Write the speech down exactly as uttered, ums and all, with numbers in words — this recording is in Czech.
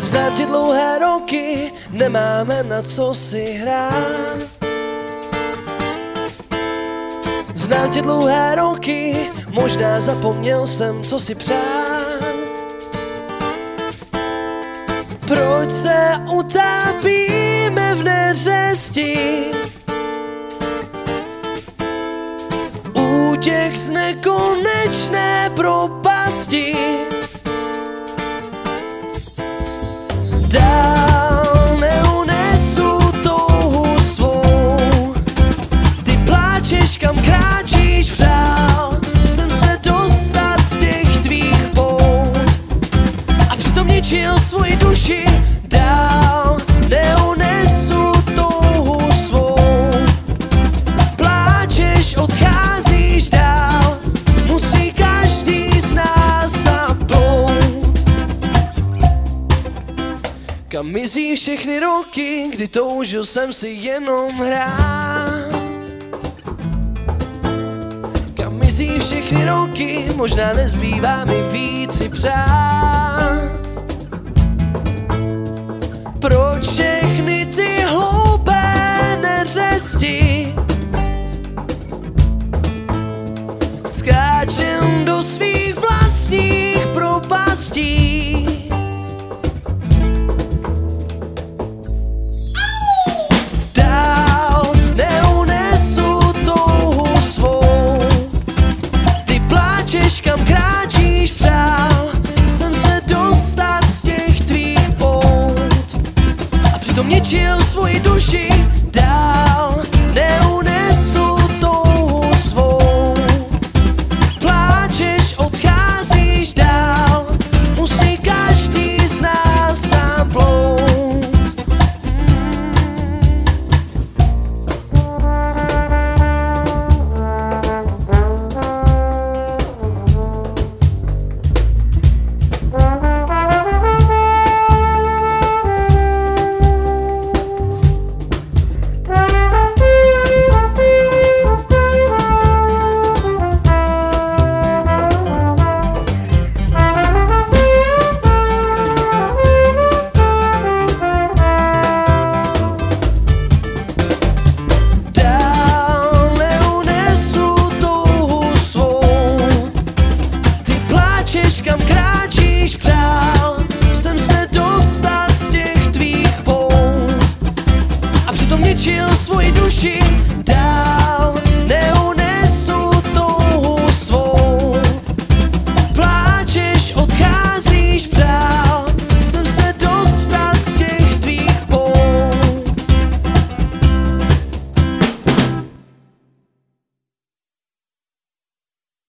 Znám tě dlouhé roky, nemáme na co si hrát. Znám tě dlouhé roky, možná zapomněl jsem, co si přát. Proč se utápíme v neřesti? Útěk z nekonečné propasti. Dál neunesu touhu svou. Ty pláčeš, kam kráčíš, přál jsem se dostat z těch tvých pout a přitom ničil svoji duši. Dál neunesu touhu svou. Pláčeš, odcházíš dál, musí každý z nás zaplout. Kam mizí všechny roky, kdy toužil jsem si jenom hrát? Kam mizí všechny roky, možná nezbývá mi víc si přát. Proč všechny ty hloupé neřesti skáčem do svých vlastních propastí? Kam kráčíš, přál jsem se dostat z těch tvých pout a přitom ničil svoji duši. Dál neunesu touhu svou. Pláčeš, odcházíš dál, musí každý z nás sám plout. Kam kráčíš, přál jsem se dostat z těch tvých pout a přitom ničil svoji duši.